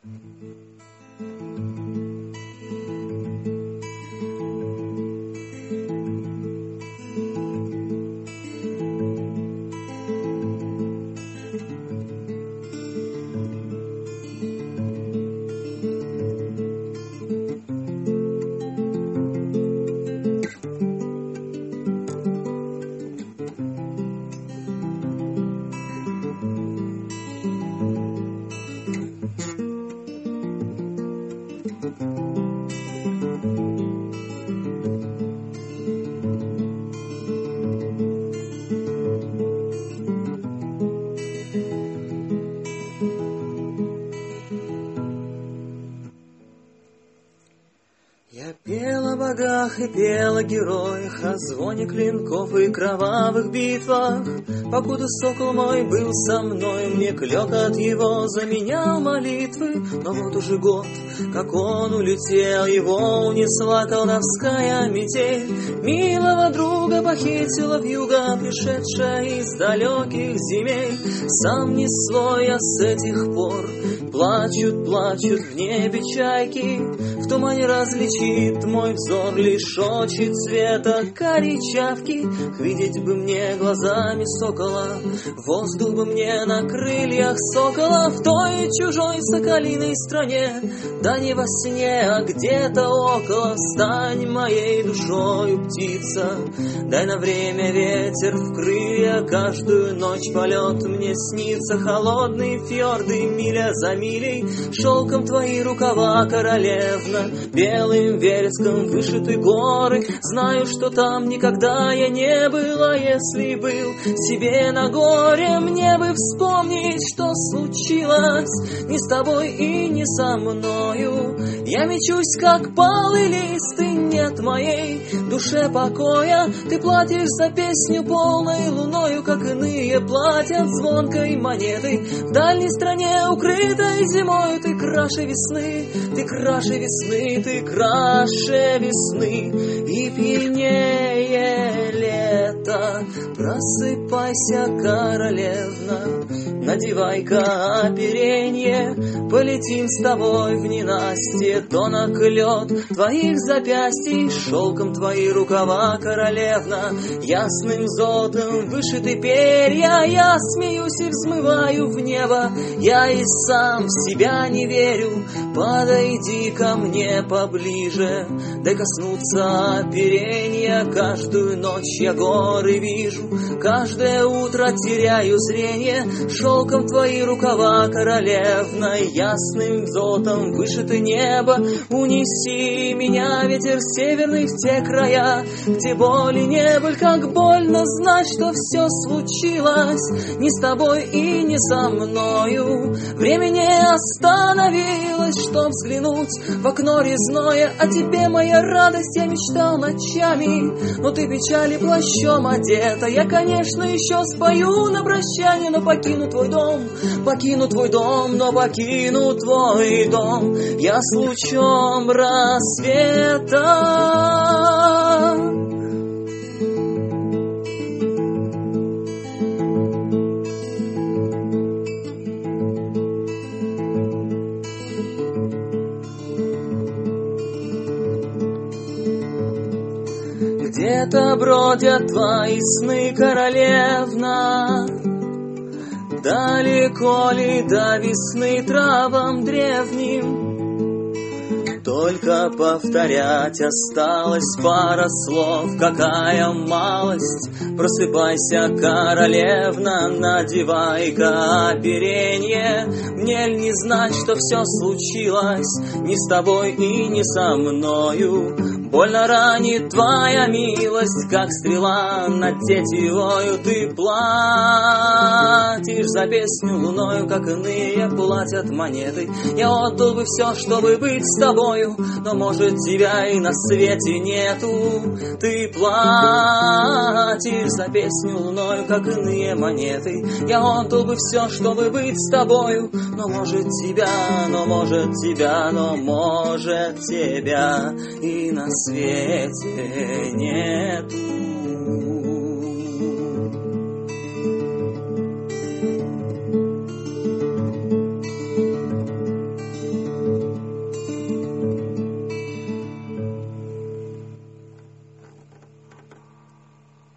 Я пел о богах и пел о героях, о звоне клинков и кровавых битвах. Покуда сокол мой был со мной, мне клёкот его заменял молитвы. Но вот уже год, как он улетел, его унесла колдовская метель. Милого друга похитила вьюга, пришедшая из далеких земель. Сам не свой я с этих пор, плачут, плачут в небе чайки. В тумане различит мой взор лишь очи цвета коричавки. Видеть бы мне глазами сокола, воздух бы мне на крыльях сокола. В той чужой соколиной стране, да не во сне, а где-то около. Стань моей душою, птица, дай на время ветер в крылья. Каждую ночь полет мне снится, холодные фьорды миля за милей. Шелком твои рукава, королевна, белым вереском вышиты горы. Знаю, что там никогда я не был, а если был, себе на горе. Мне бы вспомнить, что случилось не с тобой и не со мною. Я мечусь, как палый лист, и нет моей душе покоя. Ты платишь за песню полной луною, как иные платят звонкой монетой. В дальней стране, укрытой зимою, ты краше весны, ты краше весны, ты краше весны и пьянее лета. Просыпайся, королевна, надевай-ка оперенье. Полетим с тобой в ненастье, тонок лед твоих запястий. Шелком твои рукава, королевна, ясным золотом вышиты перья. Я смеюсь и взмываю в небо, я и сам в себя не верю. Подойди ко мне поближе, дай коснуться оперенья. Каждую ночь я горы вижу, каждое утро теряю зрение. Шелком твои рукава, королевна, ясным золотом вышито небо. Унеси меня, ветер северный, в те края, где боли не боль. Как больно знать, что все случилось не с тобой и не со мною. Время не остановилось, чтоб взглянуть в окно резное. О тебе, моя радость, я мечтал ночами, но ты печали плащом одета. Я, конечно, еще спою на прощание, но покину твой дом, покину твой дом, но покину твой дом я с лучом рассвета. Где-то бродят твои сны, королевна, далеко ли до весны травам древним? Только повторять осталось пара слов, какая малость. Просыпайся, королевна, надевай-ка оперенье. Мне ль не знать, что все случилось не с тобой и не со мною? Больно ранит твоя милость, как стрела над тетивою. Ты платишь за песню луною, как иные платят монетой. Я отдал бы все, чтобы быть с тобою, но, может, тебя и на свете нету. Ты платишь за песню луною, как иные монеты. Я отдал бы все, чтобы быть с тобою, но, может, тебя, но, может, тебя, но, может, тебя и на свете нету.